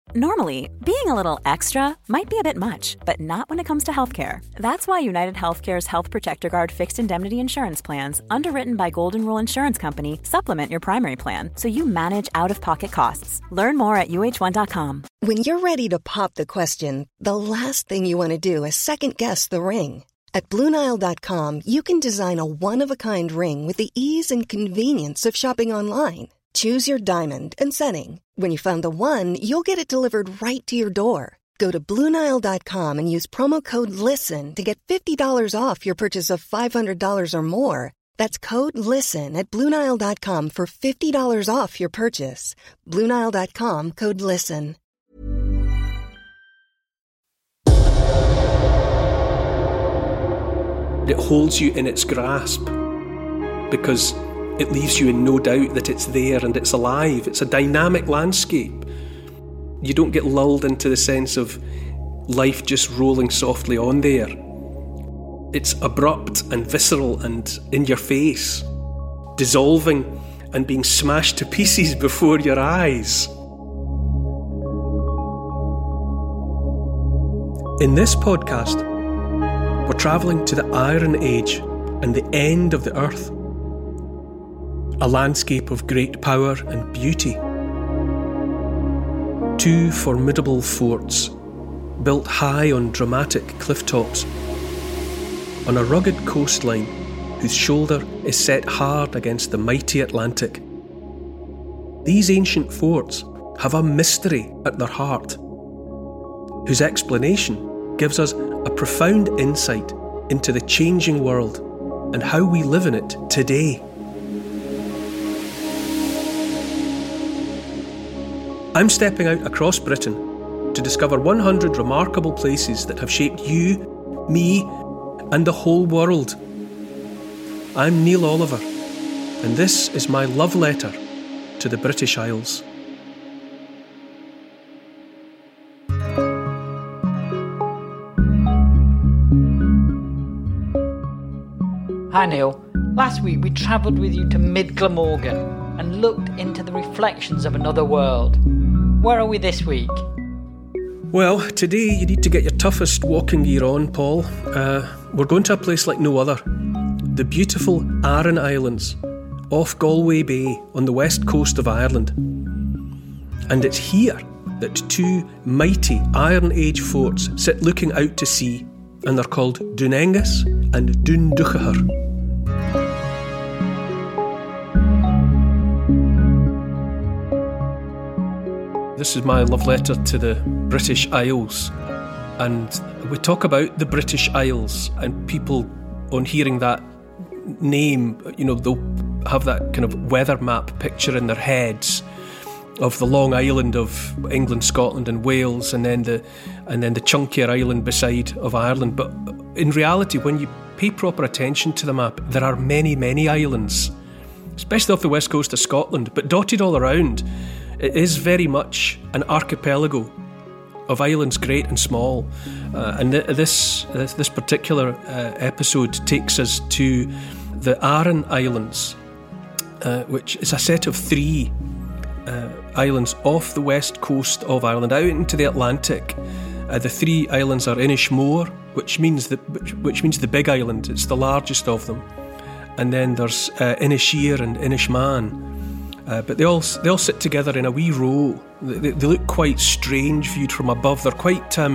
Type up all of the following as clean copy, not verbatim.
Normally, being a little extra might be a bit much, but not when it comes to healthcare. That's why United Healthcare's Health Protector Guard fixed indemnity insurance plans, underwritten by Golden Rule Insurance Company, supplement your primary plan so you manage out-of-pocket costs. Learn more at uh1.com. When you're ready to pop the question, the last thing you want to do is second-guess the ring. At BlueNile.com, you can design a one-of-a-kind ring with the ease and convenience of shopping online. Choose your diamond and setting. When you find the one, you'll get it delivered right to your door. Go to BlueNile.com and use promo code LISTEN to get $50 off your purchase of $500 or more. That's code LISTEN at BlueNile.com for $50 off your purchase. BlueNile.com, code LISTEN. It holds you in its grasp because it leaves you in no doubt that it's there and it's alive. It's a dynamic landscape. You don't get lulled into the sense of life just rolling softly on there. It's abrupt and visceral and in your face, dissolving and being smashed to pieces before your eyes. In this podcast, we're travelling to the Iron Age and the end of the earth. A landscape of great power and beauty. Two formidable forts, built high on dramatic cliff tops, on a rugged coastline whose shoulder is set hard against the mighty Atlantic. These ancient forts have a mystery at their heart, whose explanation gives us a profound insight into the changing world and how we live in it today. I'm stepping out across Britain to discover 100 remarkable places that have shaped you, me, and the whole world. I'm Neil Oliver, and this is my love letter to the British Isles. Hi Neil, last week we travelled with you to Mid Glamorgan and looked into the reflections of another world. Where are we this week? Well, today you need to get your toughest walking gear on, Paul. We're going to a place like no other. The beautiful Aran Islands, off Galway Bay on the west coast of Ireland. And it's here that two mighty Iron Age forts sit looking out to sea, and they're called Dún Aengus and Dún Dúchachar. This is my love letter to the British Isles, and we talk about the British Isles, and people on hearing that name, they'll have that kind of weather map picture in their heads of the long island of England, Scotland and Wales, and then the chunkier island beside of Ireland. But in reality, when you pay proper attention to the map, there are many, many islands, especially off the west coast of Scotland, but dotted all around. It is very much an archipelago of islands, great and small. And this particular episode takes us to the Aran Islands, which is a set of three islands off the west coast of Ireland, out into the Atlantic. The three islands are Inishmore, which means the big island. It's the largest of them. And then there's Inisheer and Inishmaan. But they all sit together in a wee row. They look quite strange viewed from above. They're quite they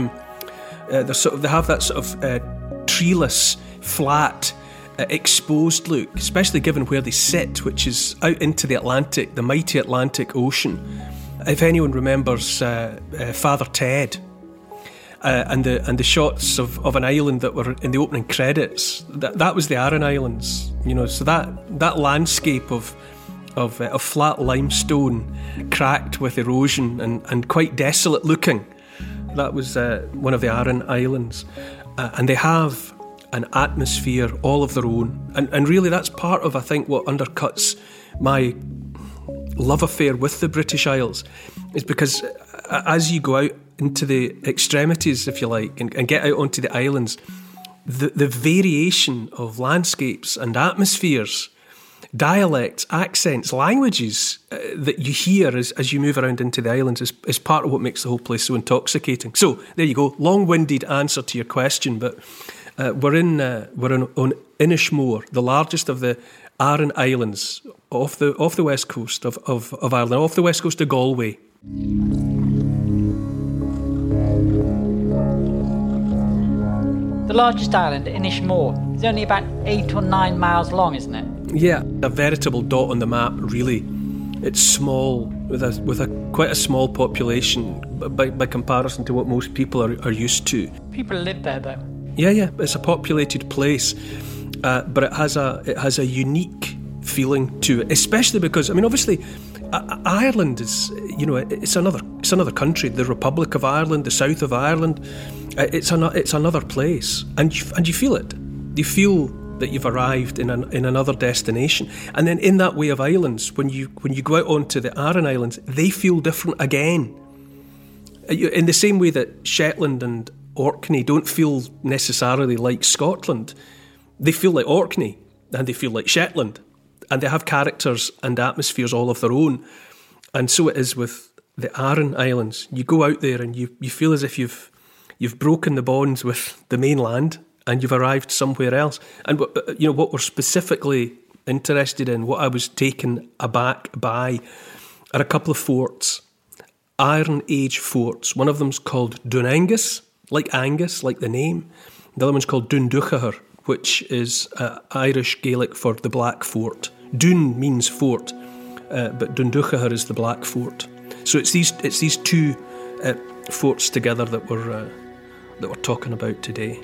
have that sort of treeless, flat, exposed look, especially given where they sit, which is out into the Atlantic, the mighty Atlantic Ocean. If anyone remembers Father Ted and the shots of an island that were in the opening credits, that was the Aran Islands. So that landscape of flat limestone, cracked with erosion and quite desolate looking. That was one of the Aran Islands. And they have an atmosphere all of their own. And really that's part of, I think, what undercuts my love affair with the British Isles, is because as you go out into the extremities, if you like, and get out onto the islands, the variation of landscapes and atmospheres dialects, accents, languages that you hear as you move around into the islands is part of what makes the whole place so intoxicating. So there you go, long-winded answer to your question, but we're on Inishmore, the largest of the Aran Islands, off the west coast of Ireland, off the west coast of Galway. The largest island, Inishmore, is only about 8 or 9 miles long, isn't it? Yeah, a veritable dot on the map, really. It's small, with quite a small population by comparison to what most people are used to. People live there, though. Yeah, it's a populated place, but it has a unique feeling to it, especially because, I mean, obviously, Ireland is, it's another country. The Republic of Ireland, the south of Ireland, it's another place, and you feel it. You feel that you've arrived in another destination, and then in that way of islands, when you go out onto the Aran Islands, they feel different again. In the same way that Shetland and Orkney don't feel necessarily like Scotland, they feel like Orkney and they feel like Shetland, and they have characters and atmospheres all of their own. And so it is with the Aran Islands. You go out there and you feel as if you've broken the bonds with the mainland and you've arrived somewhere else. And what we're specifically interested in, what I was taken aback by, are a couple of forts, Iron Age forts. One of them's called Dunangus, like Angus, like the name. The other one's called Dunduchacher, which is Irish Gaelic for the Black Fort. Dun means fort, but Dunduchacher is the Black Fort. So it's these two forts together that we're talking about today.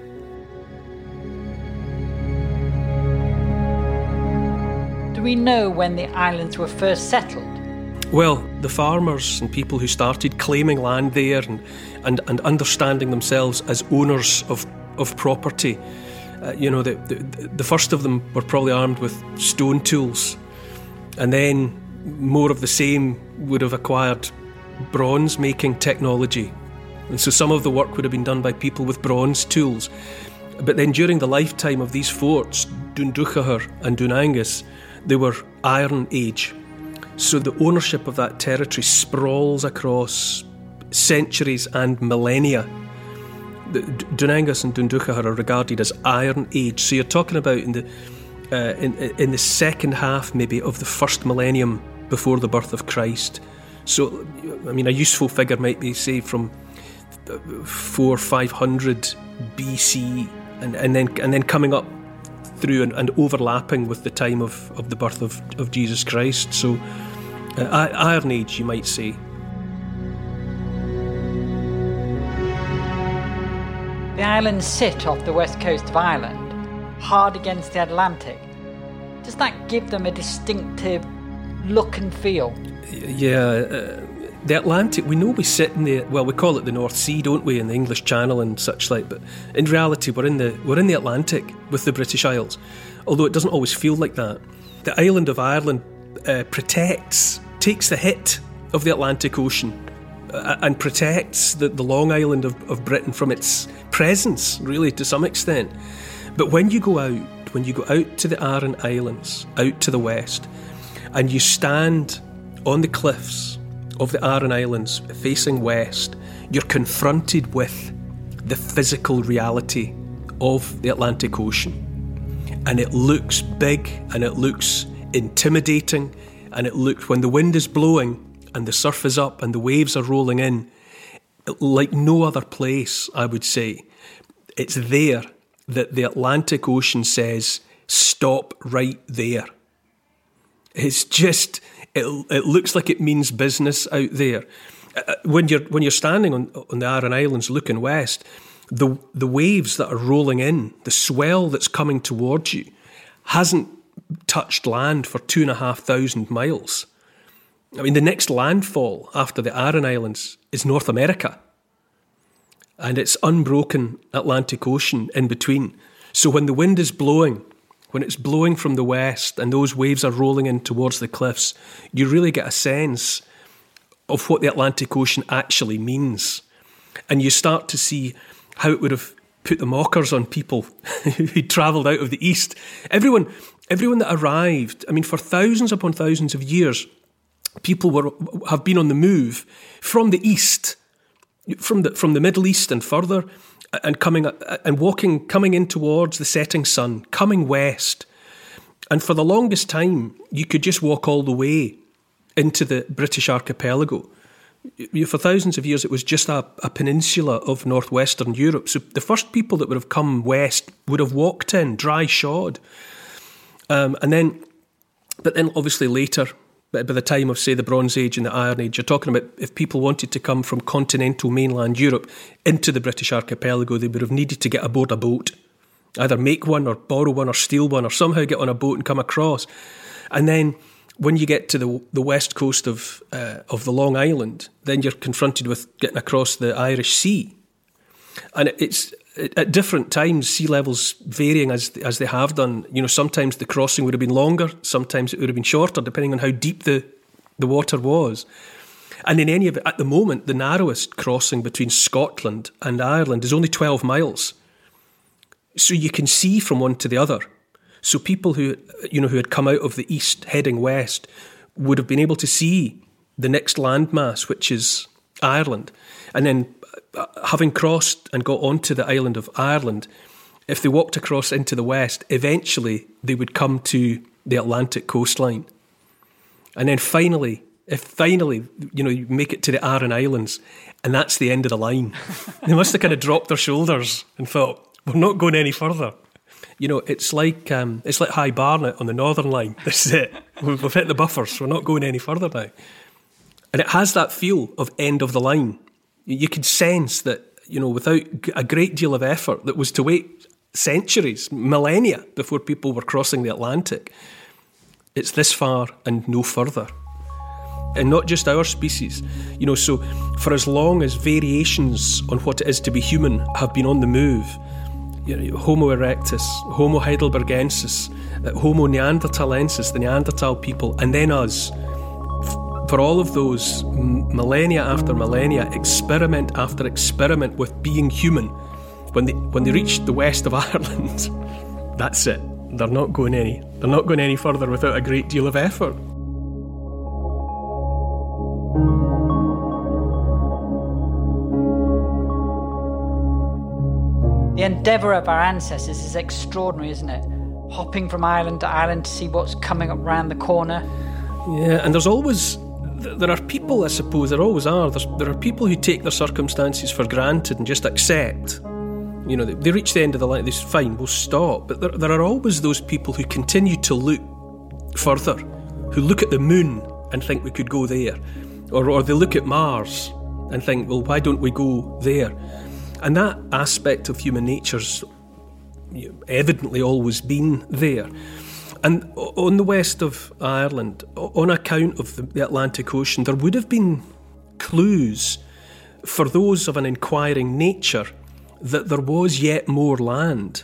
Do we know when the islands were first settled? Well, the farmers and people who started claiming land there and understanding themselves as owners of property, the first of them were probably armed with stone tools, and then more of the same would have acquired bronze making technology. And so some of the work would have been done by people with bronze tools. But then during the lifetime of these forts, Dunduchacher and Dunangus, they were Iron Age. So the ownership of that territory sprawls across centuries and millennia. Dunangus and Dunduchacher are regarded as Iron Age. So you're talking about in the second half maybe of the first millennium before the birth of Christ. So, I mean, a useful figure might be, say, from 400 or 500 BC and then coming up through and overlapping with the time of the birth of Jesus Christ. So Iron Age, you might say. The islands sit off the west coast of Ireland, hard against the Atlantic. Does that give them a distinctive look and feel? Yeah, the Atlantic, we know we sit in the, well, we call it the North Sea, don't we, in the English Channel and such like, but in reality we're in the Atlantic with the British Isles, although it doesn't always feel like that. The island of Ireland takes the hit of the Atlantic Ocean and protects the Long Island of Britain from its presence, really, to some extent. But when you go out to the Aran Islands, out to the west, and you stand on the cliffs of the Aran Islands facing west, you're confronted with the physical reality of the Atlantic Ocean. And it looks big and it looks intimidating, and it looks, when the wind is blowing and the surf is up and the waves are rolling in, like no other place, I would say. It's there that the Atlantic Ocean says, stop right there. It's just, it looks like it means business out there. When you're standing on the Aran Islands looking west, the waves that are rolling in, the swell that's coming towards you, hasn't touched land for 2,500 miles. I mean, the next landfall after the Aran Islands is North America, and it's unbroken Atlantic Ocean in between. So when the wind is blowing, when it's blowing from the west and those waves are rolling in towards the cliffs, you really get a sense of what the Atlantic Ocean actually means. And you start to see how it would have put the mockers on people who travelled out of the East. Everyone that arrived, I mean, for thousands upon thousands of years, people have been on the move from the East, from the Middle East and further, and coming in towards the setting sun, coming west. And for the longest time, you could just walk all the way into the British archipelago. For thousands of years, it was just a peninsula of northwestern Europe. So the first people that would have come west would have walked in dry shod. But then obviously later, by the time of, say, the Bronze Age and the Iron Age, you're talking about if people wanted to come from continental mainland Europe into the British archipelago, they would have needed to get aboard a boat, either make one or borrow one or steal one or somehow get on a boat and come across. And then when you get to the west coast of the Long Island, then you're confronted with getting across the Irish Sea. And it's at different times, sea levels varying as they have done. You know, sometimes the crossing would have been longer, sometimes it would have been shorter, depending on how deep the water was. And in any event, at the moment, the narrowest crossing between Scotland and Ireland is only 12 miles. So you can see from one to the other. So people who had come out of the east heading west would have been able to see the next landmass, which is Ireland. And then having crossed and got onto the island of Ireland, if they walked across into the west, eventually they would come to the Atlantic coastline. And then finally, you make it to the Aran Islands, and that's the end of the line. They must have kind of dropped their shoulders and thought, we're not going any further. You know, it's like High Barnet on the Northern Line. This is it. We've hit the buffers. We're not going any further now. And it has that feel of end of the line. You could sense that, without a great deal of effort, that was to wait centuries, millennia, before people were crossing the Atlantic. It's this far and no further. And not just our species. So for as long as variations on what it is to be human have been on the move, Homo erectus, Homo heidelbergensis, Homo neanderthalensis, the Neanderthal people, and then us. For all of those, millennia after millennia, experiment after experiment with being human, when they reached the west of Ireland, that's it. They're not going any further without a great deal of effort. The endeavour of our ancestors is extraordinary, isn't it? Hopping from island to island to see what's coming up round the corner. Yeah, and there are people, I suppose, there always are. There are people who take their circumstances for granted and just accept. They reach the end of the line, they say, fine, we'll stop. But there are always those people who continue to look further, who look at the moon and think we could go there. Or they look at Mars and think, well, why don't we go there? And that aspect of human nature's evidently always been there. And on the west of Ireland, on account of the Atlantic Ocean, there would have been clues for those of an inquiring nature that there was yet more land.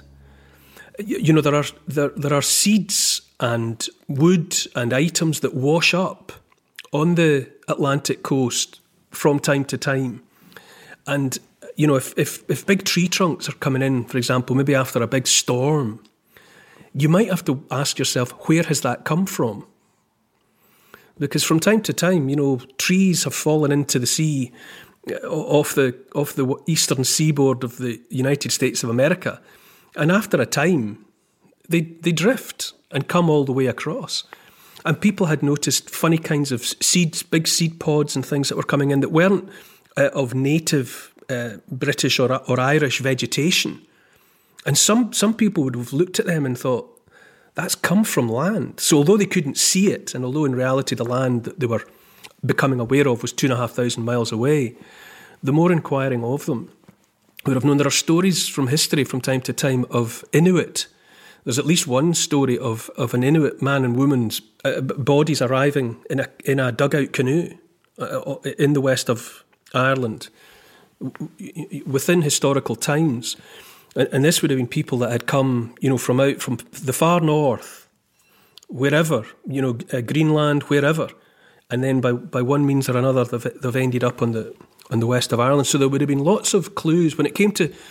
There are seeds and wood and items that wash up on the Atlantic coast from time to time. And if big tree trunks are coming in, for example, maybe after a big storm, you might have to ask yourself, where has that come from? Because from time to time, trees have fallen into the sea off the eastern seaboard of the United States of America. And after a time, they drift and come all the way across. And people had noticed funny kinds of seeds, big seed pods and things that were coming in that weren't of native British or Irish vegetation. And some people would have looked at them and thought, that's come from land. So although they couldn't see it, and although in reality the land that they were becoming aware of was 2,500 miles away, the more inquiring of them would have known. There are stories from history from time to time of Inuit. There's at least one story of an Inuit man and woman's bodies arriving in a dugout canoe in the west of Ireland within historical times. And this would have been people that had come, from the far north, wherever, Greenland, wherever, and then by one means or another, they've ended up on the west of Ireland. So there would have been lots of clues when it came to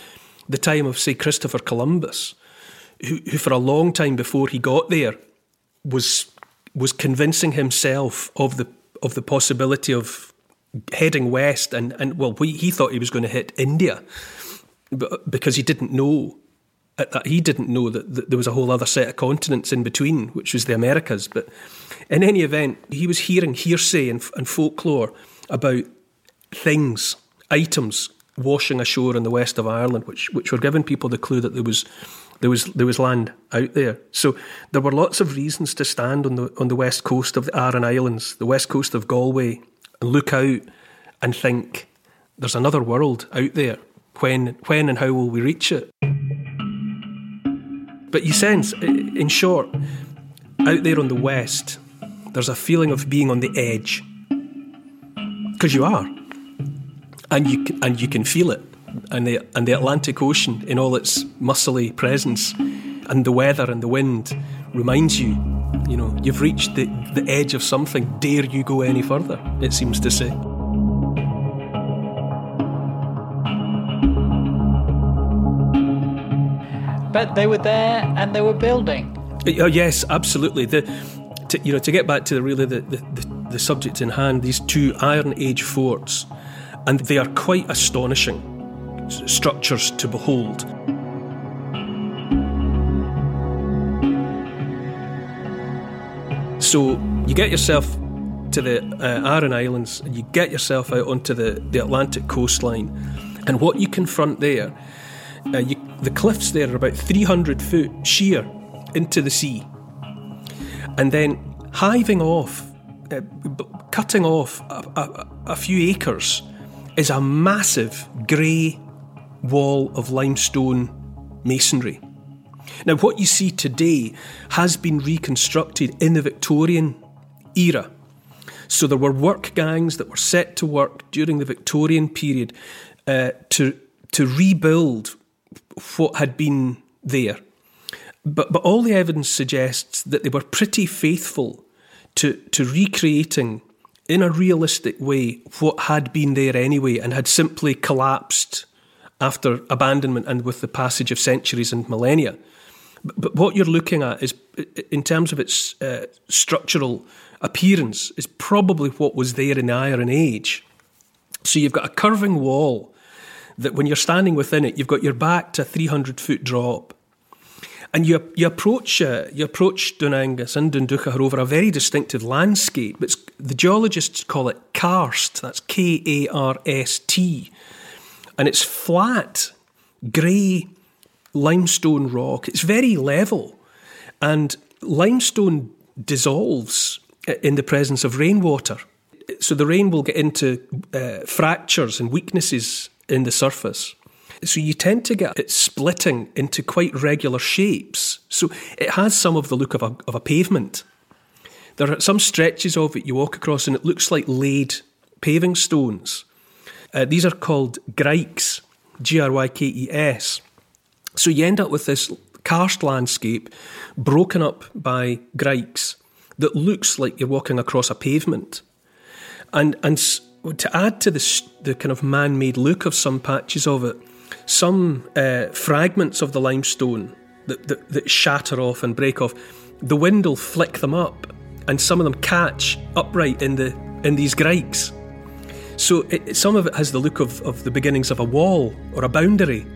the time of, say, Christopher Columbus, who for a long time before he got there was convincing himself of the possibility of heading west, and he thought he was going to hit India, but because he didn't know that there was a whole other set of continents in between, which was the Americas. But in any event, he was hearing hearsay and folklore about things, items washing ashore in the west of Ireland, which were giving people the clue that there was land out there. So there were lots of reasons to stand on the west coast of the Aran Islands, the west coast of Galway, and look out and think, there's another world out there. When and how will we reach it? But you sense, in short, out there on the west, there's a feeling of being on the edge, because you are, and you can feel it, and the Atlantic Ocean in all its muscly presence, and the weather and the wind reminds you, you've reached the edge of something. Dare you go any further? It seems to say. But they were there and they were building. Yes, absolutely. To get back to the subject in hand, these two Iron Age forts, and they are quite astonishing structures to behold. So you get yourself to the Aran Islands, and you get yourself out onto the Atlantic coastline, and what you confront there, the cliffs there are about 300 foot sheer into the sea, and then hiving off, cutting off a few acres, is a massive grey wall of limestone masonry. Now, what you see today has been reconstructed in the Victorian era. So there were work gangs that were set to work during the Victorian period to rebuild what had been there. But all the evidence suggests that they were pretty faithful to recreating in a realistic way what had been there anyway and had simply collapsed after abandonment and with the passage of centuries and millennia. But what you're looking at is, in terms of its structural appearance, is probably what was there in the Iron Age. So you've got a curving wall that when you're standing within it, you've got your back to a 300-foot drop. And you approach Dún Aengus and Dundúchar over a very distinctive landscape. The geologists call it karst, that's K-A-R-S-T. And it's flat, grey limestone rock. It's very level. And limestone dissolves in the presence of rainwater. So the rain will get into fractures and weaknesses in the surface. So you tend to get it splitting into quite regular shapes. So it has some of the look of a pavement. There are some stretches of it you walk across and it looks like laid paving stones. These are called grikes, Grykes. So you end up with this karst landscape broken up by grikes that looks like you're walking across a pavement. And to add to the kind of man-made look of some patches of it, some fragments of the limestone that shatter off and break off, the wind will flick them up, and some of them catch upright in these grikes. So some of it has the look of the beginnings of a wall or a boundary,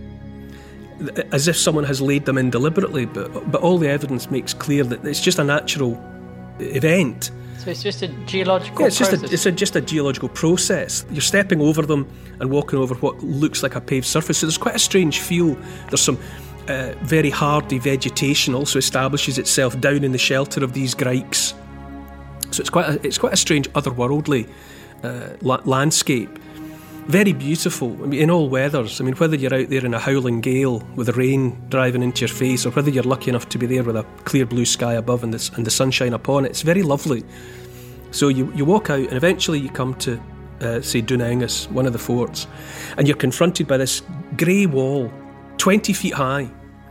as if someone has laid them in deliberately. But all the evidence makes clear that it's just a natural event. So it's just a geological process? It's just a geological process. You're stepping over them and walking over what looks like a paved surface. So there's quite a strange feel. There's some very hardy vegetation also establishes itself down in the shelter of these grikes. So it's quite a strange otherworldly landscape. Very beautiful. I mean, in all weathers. I mean, whether you're out there in a howling gale with the rain driving into your face, or whether you're lucky enough to be there with a clear blue sky above and the sunshine upon it, it's very lovely. So you walk out and eventually you come to, say, Dún Aengus, one of the forts, and you're confronted by this grey wall, 20 feet high,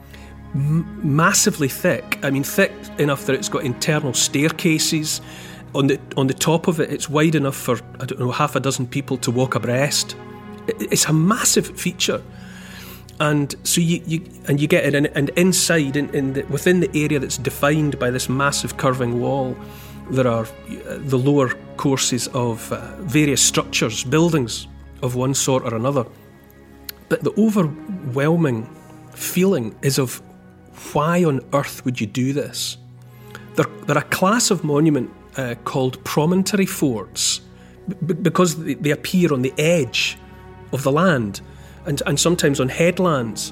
massively thick. I mean, thick enough that it's got internal staircases. On the top of it, it's wide enough for, half a dozen people to walk abreast. It's a massive feature. And so you get it, and inside, within the area that's defined by this massive curving wall, there are the lower courses of various structures, buildings of one sort or another. But the overwhelming feeling is of, why on earth would you do this? They're a class of monument called promontory forts, because they appear on the edge of the land, and sometimes on headlands.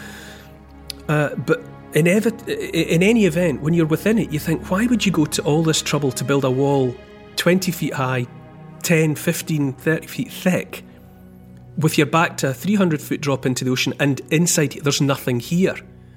But in any event, when you're within it, you think, why would you go to all this trouble to build a wall 20 feet high, 10, 15, 30 feet thick, with your back to a 300-foot drop into the ocean, and inside there's nothing here?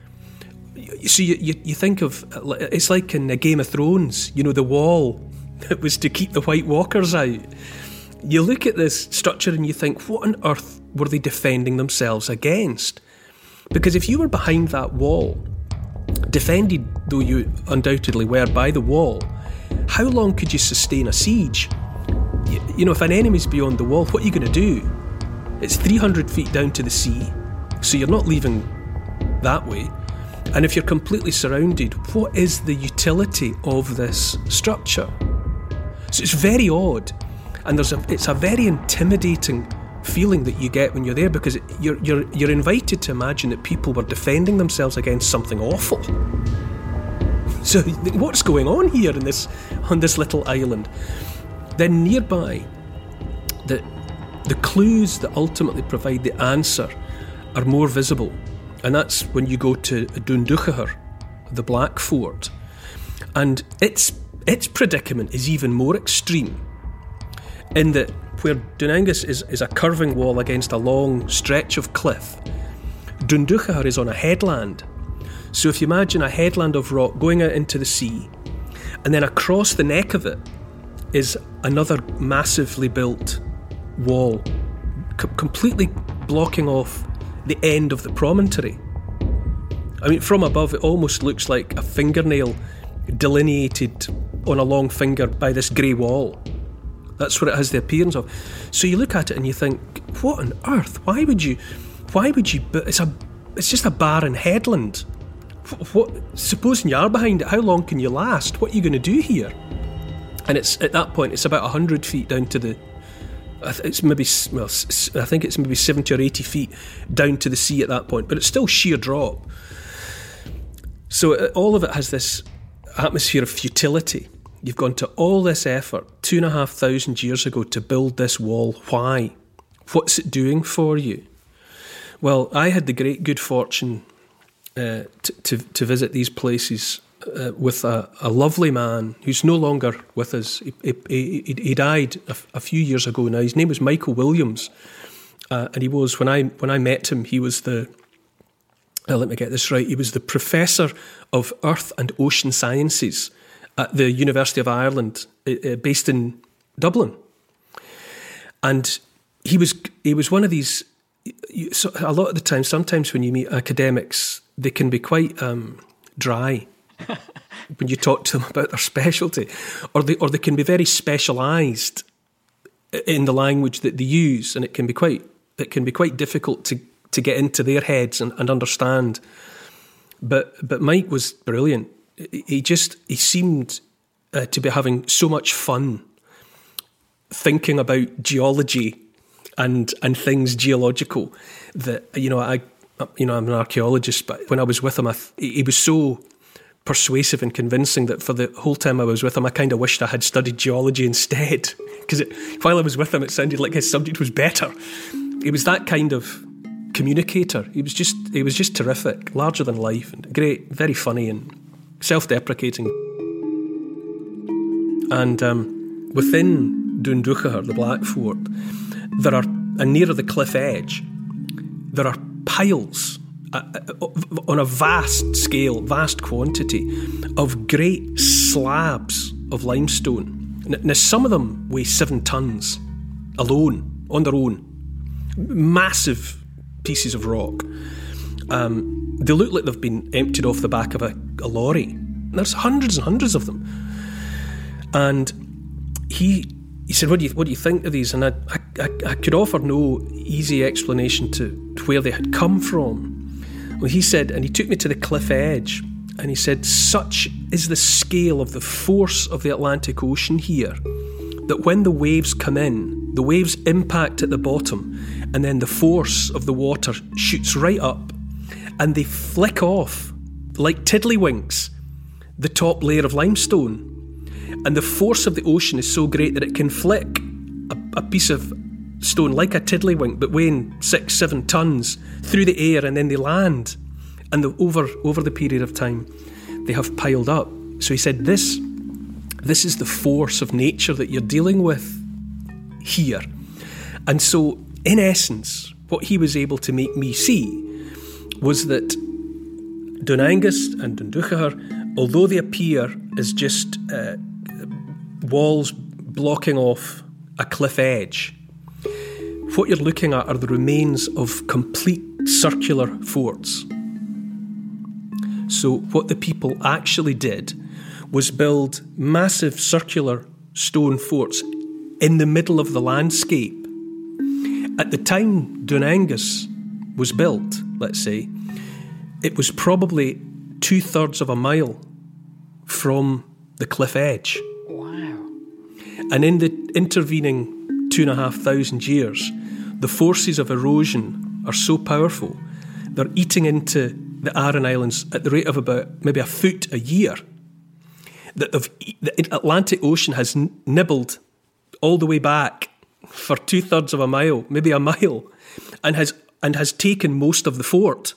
So you think of, it's like in Game of Thrones, the wall that was to keep the White Walkers out. You look at this structure and you think, what on earth were they defending themselves against? Because if you were behind that wall, defended though you undoubtedly were by the wall, how long could you sustain a siege? If an enemy's beyond the wall, what are you going to do? It's 300 feet down to the sea, so you're not leaving that way. And if you're completely surrounded, what is the utility of this structure? So it's very odd. And it's a very intimidating feeling that you get when you're there, because you're invited to imagine that people were defending themselves against something awful. So what's going on here on this little island? Then nearby, the clues that ultimately provide the answer are more visible, and that's when you go to Dundúchar, the Black Fort, and its predicament is even more extreme, in that where Dún is a curving wall against a long stretch of cliff, Dundúchar is on a headland. So if you imagine a headland of rock going out into the sea, and then across the neck of it is another massively built wall, completely blocking off the end of the promontory. I mean, from above it almost looks like a fingernail delineated on a long finger by this grey wall. That's what it has the appearance of. So you look at it and you think, what on earth? Why would you? It's just a barren headland. What? Supposing you are behind it, how long can you last? What are you going to do here? And it's at that point, it's about 100 feet down to the. I think it's maybe 70 or 80 feet down to the sea at that point, but it's still sheer drop. So all of it has this atmosphere of futility. You've gone to all this effort 2,500 years ago to build this wall. Why? What's it doing for you? Well, I had the great good fortune to visit these places with a lovely man who's no longer with us. He died a few years ago now. His name was Michael Williams, and he was, when I met him, he was let me get this right, he was the Professor of Earth and Ocean Sciences at the University of Ireland, based in Dublin. And he was one of these. So a lot of the time, sometimes when you meet academics, they can be quite dry when you talk to them about their specialty, or they can be very specialised in the language that they use, and it can be quite difficult to get into their heads and understand. But Mike was brilliant. He seemed to be having so much fun thinking about geology and things geological that, I'm an archaeologist, but when I was with him, he was so persuasive and convincing that for the whole time I was with him, I kind of wished I had studied geology instead, because while I was with him, it sounded like his subject was better. He was that kind of communicator. He was just terrific, larger than life, and great, very funny and self-deprecating. And within Dundúchar, the Black Fort, there are, and near the cliff edge, there are piles on a vast scale, vast quantity of great slabs of limestone. Now, some of them weigh 7 tons alone, on their own. Massive pieces of rock. They look like they've been emptied off the back of a lorry. There's hundreds and hundreds of them. And he said, what do you think of these? And I I could offer no easy explanation to where they had come from. Well, he said, and he took me to the cliff edge, and he said, such is the scale of the force of the Atlantic Ocean here, that when the waves come in, the waves impact at the bottom, and then the force of the water shoots right up, and they flick off, like tiddlywinks, the top layer of limestone. And the force of the ocean is so great that it can flick a piece of stone like a tiddlywink, but weighing 6-7 tons, through the air, and then they land. And over the period of time, they have piled up. So he said, this is the force of nature that you're dealing with here. And so, in essence, what he was able to make me see was that Dún Aengus and Dún Dúchadha, although they appear as just walls blocking off a cliff edge, what you're looking at are the remains of complete circular forts. So what the people actually did was build massive circular stone forts in the middle of the landscape. At the time Dún Aengus was built, let's say, it was probably 2/3 of a mile from the cliff edge. Wow. And in the intervening 2,500 years, the forces of erosion are so powerful, they're eating into the Aran Islands at the rate of about maybe a foot a year, that the Atlantic Ocean has nibbled all the way back for 2/3 of a mile, maybe a mile, and has taken most of the fort.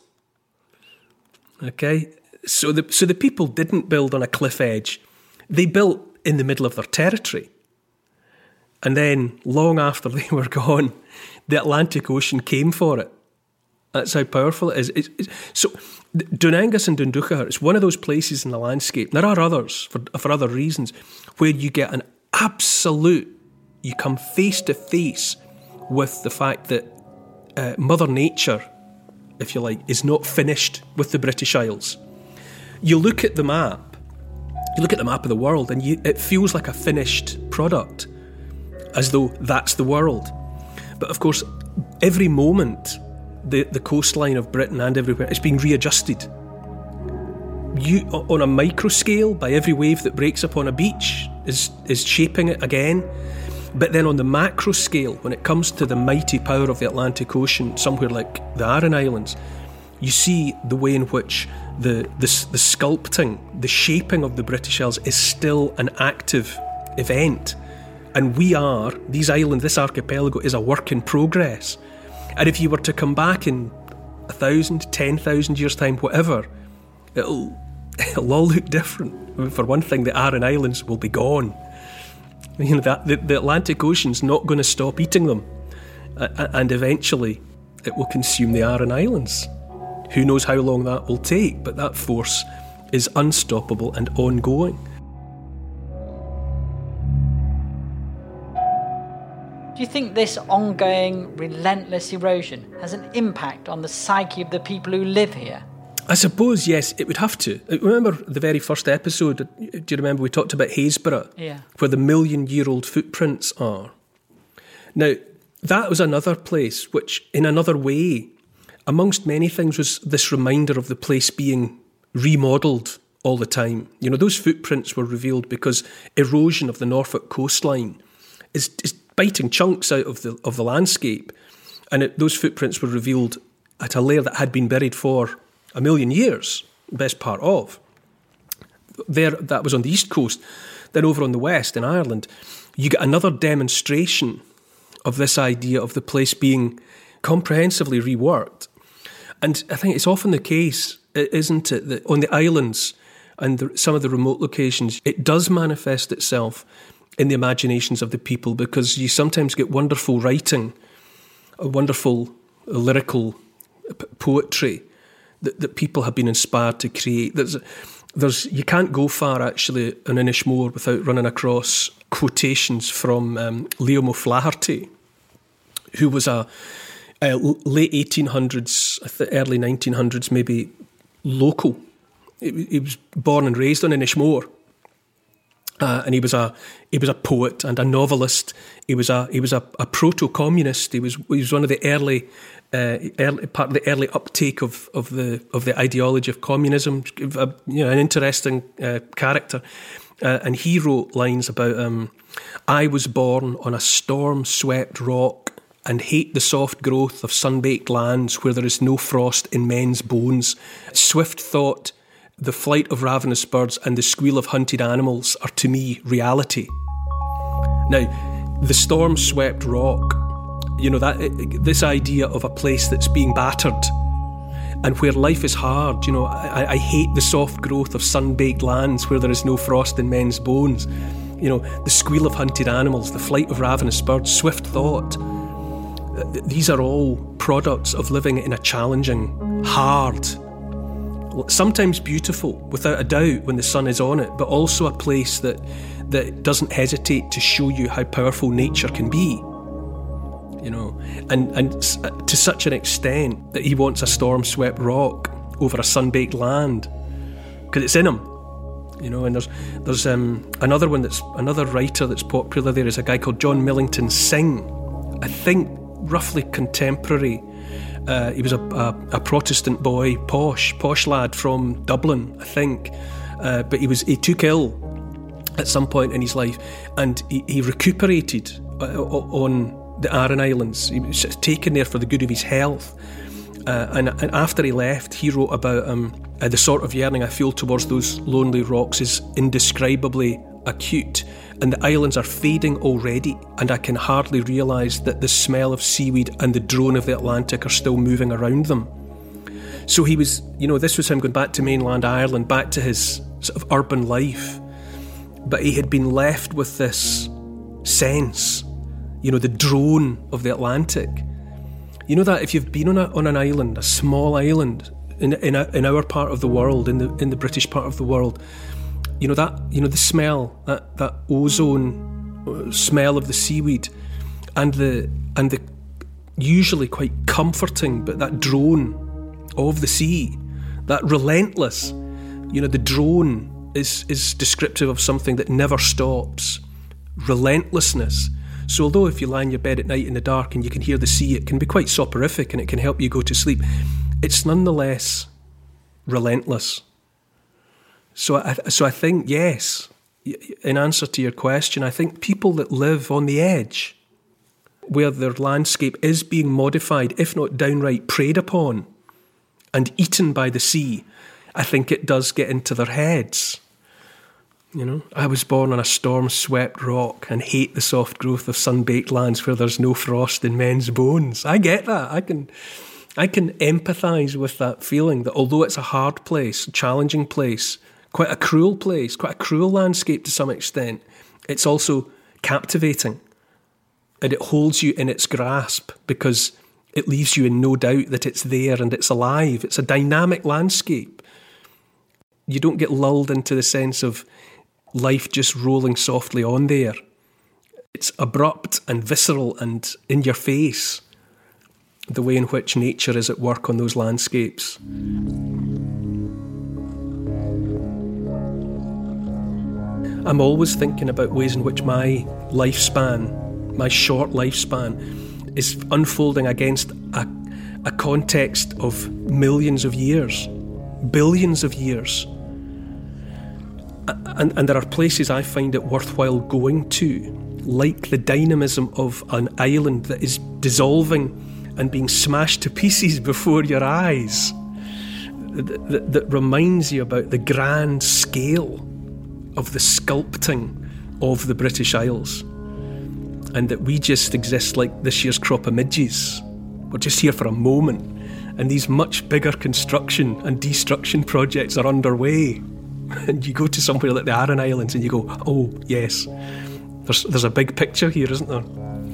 Okay, so the people didn't build on a cliff edge; they built in the middle of their territory. And then, long after they were gone, the Atlantic Ocean came for it. That's how powerful it is. So, Dún Aengus and Dún Dúchadha is one of those places in the landscape. There are others for other reasons where you get an absolute. You come face to face with the fact that Mother Nature, if you like, is not finished with the British Isles. You look at the map of the world, and it feels like a finished product, as though that's the world. But of course, every moment, the coastline of Britain and everywhere is being readjusted. On a micro scale, by every wave that breaks upon a beach, is shaping it again. But then on the macro scale, when it comes to the mighty power of the Atlantic Ocean, somewhere like the Aran Islands, you see the way in which the sculpting, the shaping of the British Isles is still an active event. And this archipelago is a work in progress. And if you were to come back in 1,000, 10,000 years' time, whatever, it'll all look different. I mean, for one thing, the Aran Islands will be gone. You know, the Atlantic Ocean's not going to stop eating them, and eventually it will consume the Aran Islands. Who knows how long that will take, but that force is unstoppable and ongoing. Do you think this ongoing, relentless erosion has an impact on the psyche of the people who live here? I suppose, yes, it would have to. Remember the very first episode, do you remember we talked about Haysborough? Yeah. Where the 1,000,000-year-old footprints are. Now, that was another place which, in another way, amongst many things, was this reminder of the place being remodelled all the time. You know, those footprints were revealed because erosion of the Norfolk coastline is biting chunks out of the landscape, and those footprints were revealed at a layer that had been buried for 1,000,000 years, best part of. There, that was on the east coast. Then over on the west, in Ireland, you get another demonstration of this idea of the place being comprehensively reworked. And I think it's often the case, isn't it, that on the islands and some of the remote locations, it does manifest itself in the imaginations of the people, because you sometimes get wonderful writing, a wonderful lyrical poetry that people have been inspired to create. You can't go far actually on Inishmore without running across quotations from Leo O'Flaherty, who was a late 1800s, early 1900s maybe, local. He was born and raised on Inishmore, And he was a poet and a novelist. He was a proto-communist. He was one of the early part of the early uptake of the ideology of communism. An interesting character. And he wrote lines about I was born on a storm-swept rock and hate the soft growth of sun-baked lands where there is no frost in men's bones. Swift thought, the flight of ravenous birds and the squeal of hunted animals are to me reality. Now, the storm-swept rock, this idea of a place that's being battered and where life is hard, I hate the soft growth of sun-baked lands where there is no frost in men's bones. The squeal of hunted animals, the flight of ravenous birds, swift thought. These are all products of living in a challenging, hard, sometimes beautiful, without a doubt, when the sun is on it, but also a place that doesn't hesitate to show you how powerful nature can be. And to such an extent that he wants a storm-swept rock over a sun-baked land, because it's in him. And there's another writer that's popular there is a guy called John Millington Synge, I think roughly contemporary. He was a Protestant boy, posh lad from Dublin, I think. But he took ill at some point in his life, and he recuperated on the Aran Islands. He was taken there for the good of his health. And after he left, he wrote about the sort of yearning I feel towards those lonely rocks is indescribably acute, and the islands are fading already, and I can hardly realise that the smell of seaweed and the drone of the Atlantic are still moving around them. So he was, this was him going back to mainland Ireland, back to his sort of urban life, but he had been left with this sense, the drone of the Atlantic. That if you've been on an island, a small island in our part of the world, in the British part of the world, the smell, that ozone smell of the seaweed, and the usually quite comforting, but that drone of the sea, that relentless, the drone is descriptive of something that never stops, relentlessness. So although if you lie in your bed at night in the dark and you can hear the sea, it can be quite soporific and it can help you go to sleep, it's nonetheless relentless. So I think, yes, in answer to your question, I think people that live on the edge, where their landscape is being modified, if not downright preyed upon and eaten by the sea, I think it does get into their heads. I was born on a storm-swept rock and hate the soft growth of sun-baked lands where there's no frost in men's bones. I get that. I can empathise with that feeling that although it's a hard place, a challenging place, quite a cruel place, quite a cruel landscape to some extent, it's also captivating. And it holds you in its grasp because it leaves you in no doubt that it's there and it's alive. It's a dynamic landscape. You don't get lulled into the sense of life just rolling softly on there. It's abrupt and visceral and in your face, the way in which nature is at work on those landscapes. I'm always thinking about ways in which my lifespan, my short lifespan, is unfolding against a context of millions of years, billions of years. And there are places I find it worthwhile going to, like the dynamism of an island that is dissolving and being smashed to pieces before your eyes, that reminds you about the grand scale of the sculpting of the British Isles, and that we just exist like this year's crop of midges. We're just here for a moment, and these much bigger construction and destruction projects are underway. And you go to somewhere like the Aran Islands and you go, oh yes, there's a big picture here, isn't there?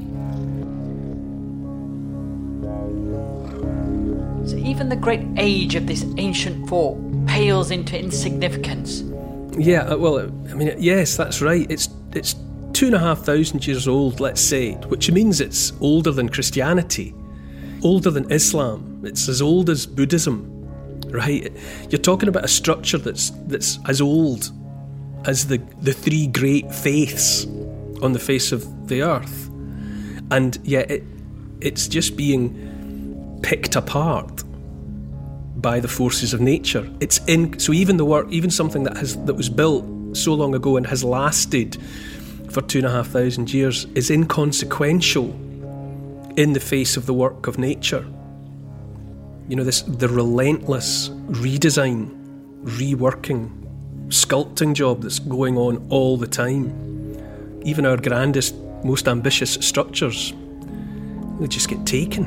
So even the great age of this ancient fort pales into insignificance. Yeah, well, I mean, yes, that's right. It's 2,500 years old, let's say, which means it's older than Christianity, older than Islam. It's as old as Buddhism, right? You're talking about a structure that's as old as the three great faiths on the face of the earth. And yet it's just being picked apart by the forces of nature. So even the work, even something that was built so long ago and has lasted for 2,500 years is inconsequential in the face of the work of nature. You know, the relentless redesign, reworking, sculpting job that's going on all the time. Even our grandest, most ambitious structures, they just get taken.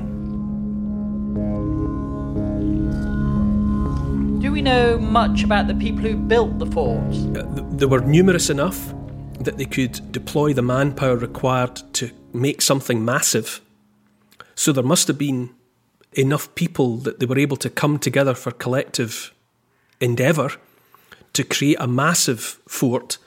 Do we know much about the people who built the forts? They were numerous enough that they could deploy the manpower required to make something massive. So there must have been enough people that they were able to come together for collective endeavour to create a massive fort.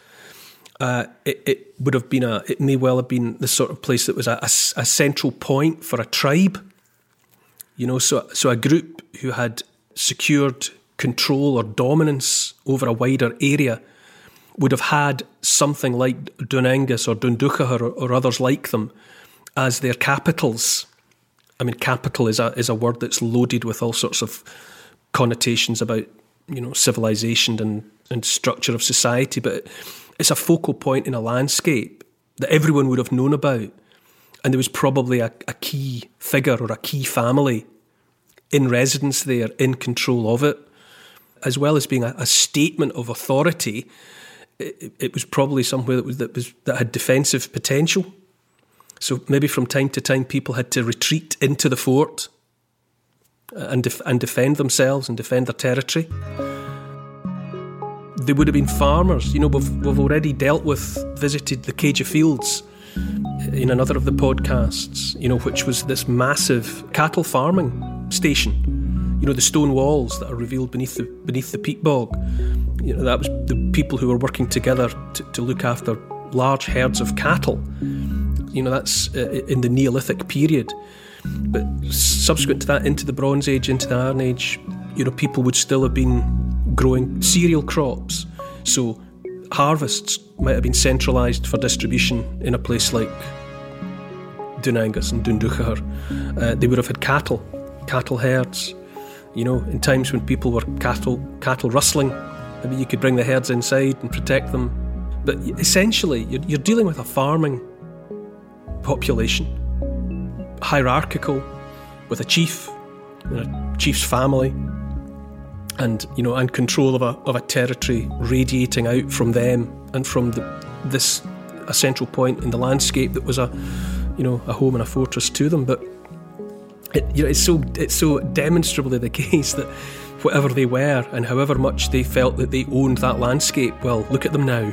It may well have been the sort of place that was a central point for a tribe. You know, so a group who had secured control or dominance over a wider area would have had something like Dún Aengus or Dún Dúchadha or others like them as their capitals. I mean, capital is a word that's loaded with all sorts of connotations about, you know, civilization and structure of society, but it's a focal point in a landscape that everyone would have known about, and there was probably a key figure or a key family in residence there, in control of it, as well as being a statement of authority. It was probably somewhere that had defensive potential. So maybe from time to time people had to retreat into the fort and defend themselves and defend their territory. They would have been farmers. You know, we've already visited the Cage of Fields in another of the podcasts, you know, which was this massive cattle farming station. You know, the stone walls that are revealed beneath the peat bog. You know, that was the people who were working together to look after large herds of cattle. You know, that's in the Neolithic period. But subsequent to that, into the Bronze Age, into the Iron Age, you know, people would still have been growing cereal crops. So harvests might have been centralised for distribution in a place like Dún Aengus and Dún Dúchadha. They would have had cattle herds. You know, in times when people were cattle rustling, maybe you could bring the herds inside and protect them. But essentially, you're dealing with a farming population, hierarchical, with a chief and a chief's family, and you know, and control of a territory radiating out from them and from a central point in the landscape that was a home and a fortress to them. But it's so demonstrably the case that whatever they were and however much they felt that they owned that landscape, well, look at them now.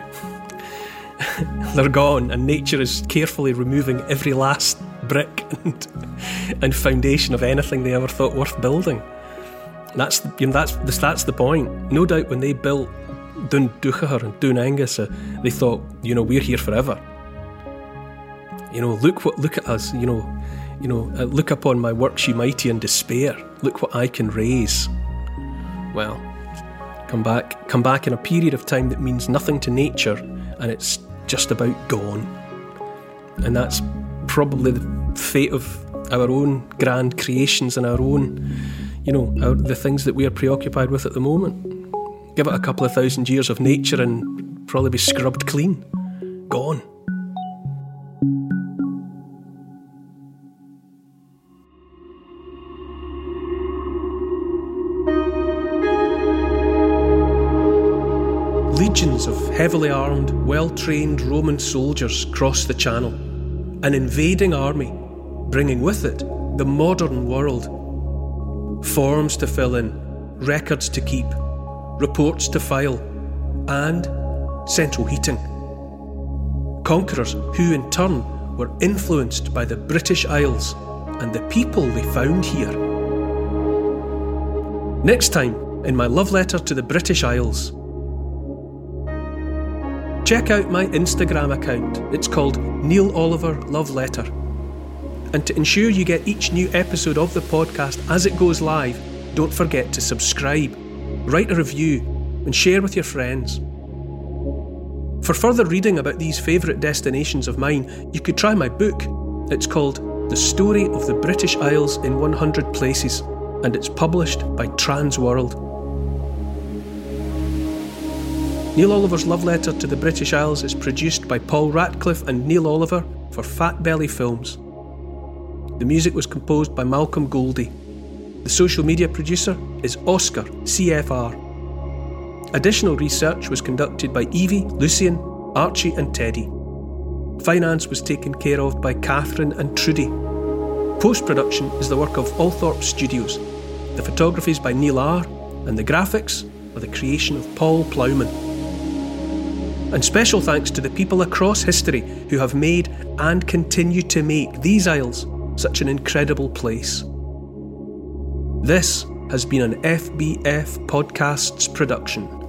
They're gone, and nature is carefully removing every last brick and foundation of anything they ever thought worth building. That's the point. No doubt when they built Dún Dúchadha and Dún Aengus, they thought, you know, we're here forever. You know, look at us. Look upon my works, ye mighty, in despair. Look what I can raise. Well, come back in a period of time that means nothing to nature, and it's just about gone. And that's probably the fate of our own grand creations and our own, you know, the things that we are preoccupied with at the moment. Give it a couple of thousand years of nature and probably be scrubbed clean. Gone. Legions of heavily armed, well-trained Roman soldiers crossed the Channel, an invading army, bringing with it the modern world. Forms to fill in, records to keep, reports to file, and central heating. Conquerors who in turn were influenced by the British Isles and the people they found here. Next time in my love letter to the British Isles. Check out my Instagram account. It's called Neil Oliver Love Letter. And to ensure you get each new episode of the podcast as it goes live, don't forget to subscribe, write a review, and share with your friends. For further reading about these favourite destinations of mine, you could try my book. It's called The Story of the British Isles in 100 Places, and it's published by Transworld. Neil Oliver's Love Letter to the British Isles is produced by Paul Ratcliffe and Neil Oliver for Fat Belly Films. The music was composed by Malcolm Goldie. The social media producer is Oscar CFR. Additional research was conducted by Evie, Lucian, Archie and Teddy. Finance was taken care of by Catherine and Trudy. Post-production is the work of Althorpe Studios. The photography is by Neil R, and the graphics are the creation of Paul Plowman. And special thanks to the people across history who have made and continue to make these isles such an incredible place. This has been an FBF Podcasts production.